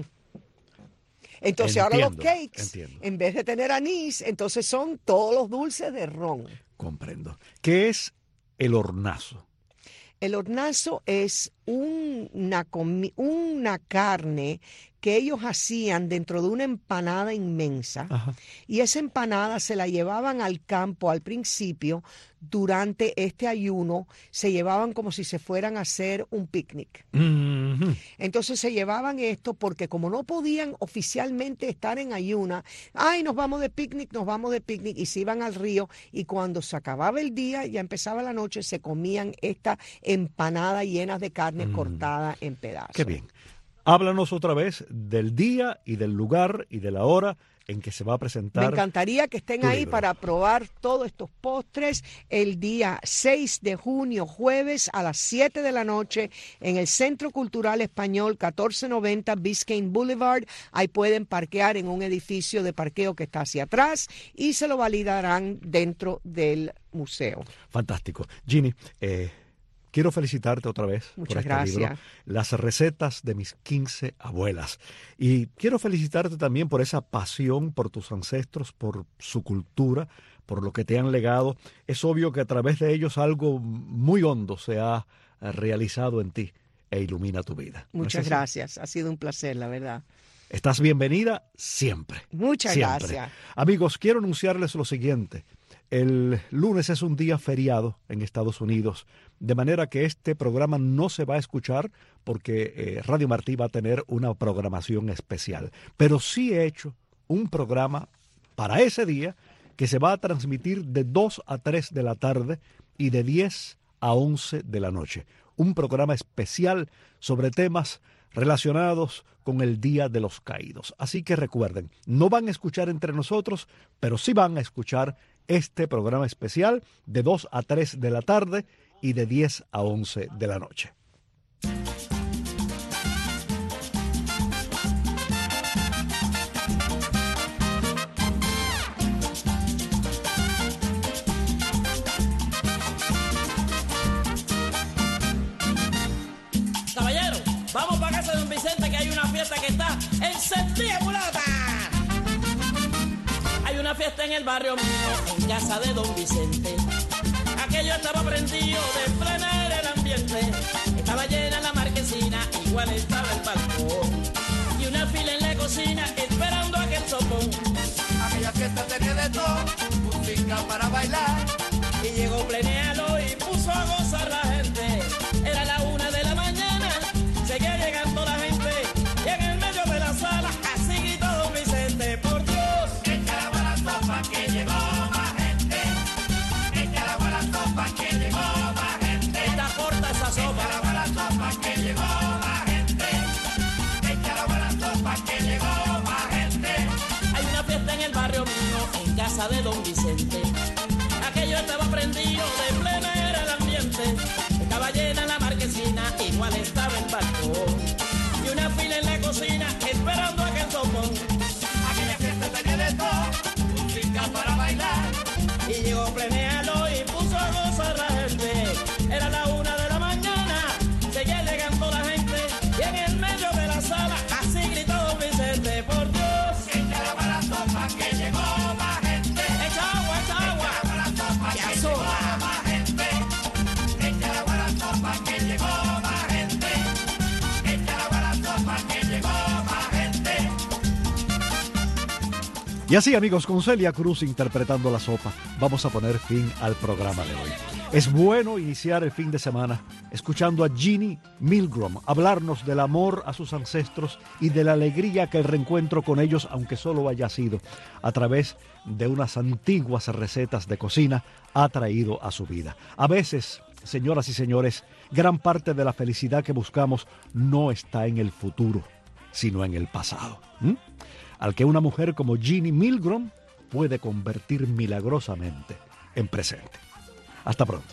Entonces entiendo, ahora los cakes, entiendo. en vez de tener anís, entonces son todos los dulces de ron. Comprendo. ¿Qué es el hornazo? El hornazo es una, comi- una carne que ellos hacían dentro de una empanada inmensa. Ajá. Y esa empanada se la llevaban al campo al principio. Durante este ayuno se llevaban como si se fueran a hacer un picnic. Mm-hmm. Entonces se llevaban esto porque como no podían oficialmente estar en ayuna, ay, nos vamos de picnic, nos vamos de picnic, y se iban al río y cuando se acababa el día, ya empezaba la noche, se comían esta empanada llena de carne mm. cortada en pedazos. Qué bien. Háblanos otra vez del día y del lugar y de la hora en que se va a presentar. Me encantaría que estén ahí libro. Para probar todos estos postres el día seis de junio, jueves a las siete de la noche en el Centro Cultural Español catorce noventa Biscayne Boulevard. Ahí pueden parquear en un edificio de parqueo que está hacia atrás y se lo validarán dentro del museo. Fantástico. Ginny, eh, quiero felicitarte otra vez Muchas por este gracias. libro, Las recetas de mis quince abuelas. Y quiero felicitarte también por esa pasión por tus ancestros, por su cultura, por lo que te han legado. Es obvio que a través de ellos algo muy hondo se ha realizado en ti e ilumina tu vida. Muchas ¿No es gracias. Ha sido un placer, la verdad. Estás bienvenida siempre. Muchas siempre. gracias. Amigos, quiero anunciarles lo siguiente. El lunes es un día feriado en Estados Unidos, de manera que este programa no se va a escuchar porque eh, Radio Martí va a tener una programación especial. Pero sí he hecho un programa para ese día que se va a transmitir de dos a tres de la tarde y de diez a once de la noche. Un programa especial sobre temas relacionados con el Día de los Caídos. Así que recuerden, no van a escuchar Entre Nosotros, pero sí van a escuchar este programa especial de dos a tres de la tarde y de diez a once de la noche. Caballero, vamos para casa de don Vicente, que hay una fiesta que está encendida, mulata. Hay una fiesta en el barrio mío, en casa de don Vicente. Aquello estaba prendido de plenar el ambiente. Estaba llena la marquesina, igual estaba el balcón. Y una fila en la cocina esperando aquel sopón. Aquella fiesta tenía de todo, música para bailar. Y llegó Plenéalo y puso a gozar la gente. Era la una de la mañana, seguía llegando la gente. Y en el medio de la sala, así gritó don Vicente: por Dios, echa la buena sopa que llegó más gente. Echa la buena sopa que llegó más gente. está corta esa sopa. Echa la buena sopa que llegó más gente. Echa la buena sopa que llegó más gente. Hay una fiesta en el barrio mío, en casa de don Vicente. Aquello estaba prendido de pleno era el ambiente. Estaba llena la marquesina, igual estaba el balcón. Y una fila en la cocina esperando aquel sopón. Aquella fiesta tenía de todo, música para bailar. Y llegó Plenéalo y puso a gozar la gente. Era la una de la mañana, seguía llegando la gente. Y en el medio de la sala, así gritó don Vicente: por Dios, echa la buena sopa que llegó más gente. echa agua, echa agua. Echa la buena sopa Y que azúcar. llegó más gente. Echa la buena sopa que llegó más gente. Echa la buena sopa que llegó más gente. Y así, amigos, con Celia Cruz interpretando La Sopa, vamos a poner fin al programa de hoy. Es bueno iniciar el fin de semana escuchando a Jeannie Milgrom hablarnos del amor a sus ancestros y de la alegría que el reencuentro con ellos, aunque solo haya sido a través de unas antiguas recetas de cocina, ha traído a su vida. A veces, señoras y señores, gran parte de la felicidad que buscamos no está en el futuro, sino en el pasado. ¿Mm? Al que una mujer como Jeannie Milgrom puede convertir milagrosamente en presente. Hasta pronto.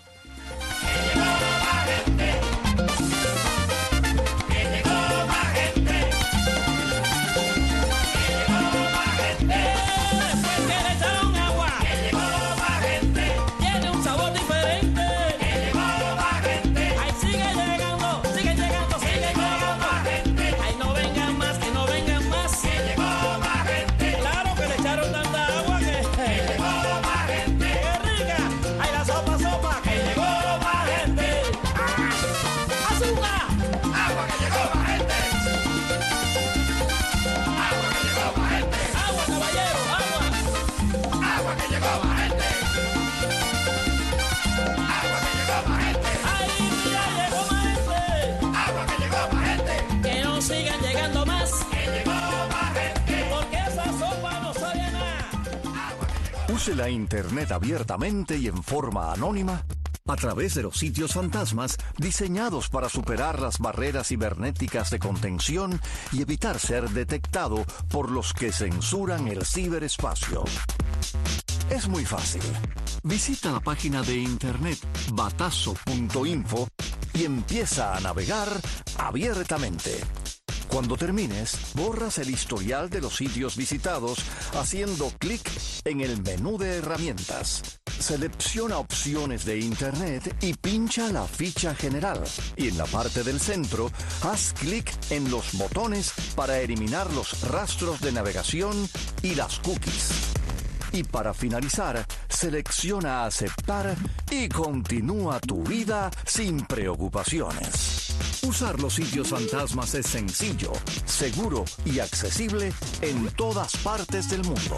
Use la Internet abiertamente y en forma anónima a través de los sitios fantasmas diseñados para superar las barreras cibernéticas de contención y evitar ser detectado por los que censuran el ciberespacio. Es muy fácil. Visita la página de internet batazo punto info y empieza a navegar abiertamente. Cuando termines, borras el historial de los sitios visitados haciendo clic en el menú de herramientas. Selecciona opciones de Internet y pincha la ficha general. Y en la parte del centro, haz clic en los botones para eliminar los rastros de navegación y las cookies. Y para finalizar, selecciona aceptar y continúa tu vida sin preocupaciones. Usar los sitios fantasmas es sencillo, seguro y accesible en todas partes del mundo.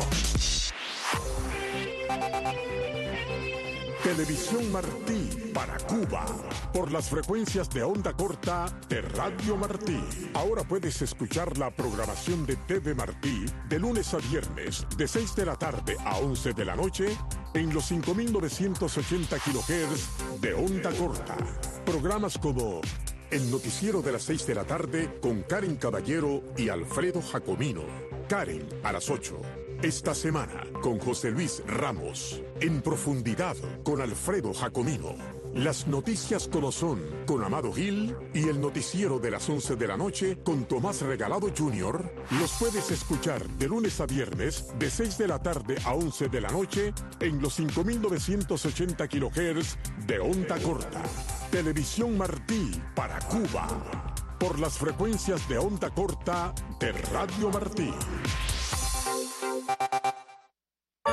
Televisión Martí para Cuba, por las frecuencias de onda corta de Radio Martí. Ahora puedes escuchar la programación de T V Martí de lunes a viernes, de seis de la tarde a once de la noche, en los cinco mil novecientos ochenta kilohertz de onda corta. Programas como el noticiero de las seis de la tarde con Karen Caballero y Alfredo Jacomino. Karen a las ocho. Esta semana con José Luis Ramos. En profundidad con Alfredo Jacomino. Las noticias como son con Amado Gil y el noticiero de las once de la noche con Tomás Regalado junior los puedes escuchar de lunes a viernes de seis de la tarde a once de la noche en los cinco mil novecientos ochenta kilohertz de onda corta. Televisión Martí para Cuba. Por las frecuencias de onda corta de Radio Martí.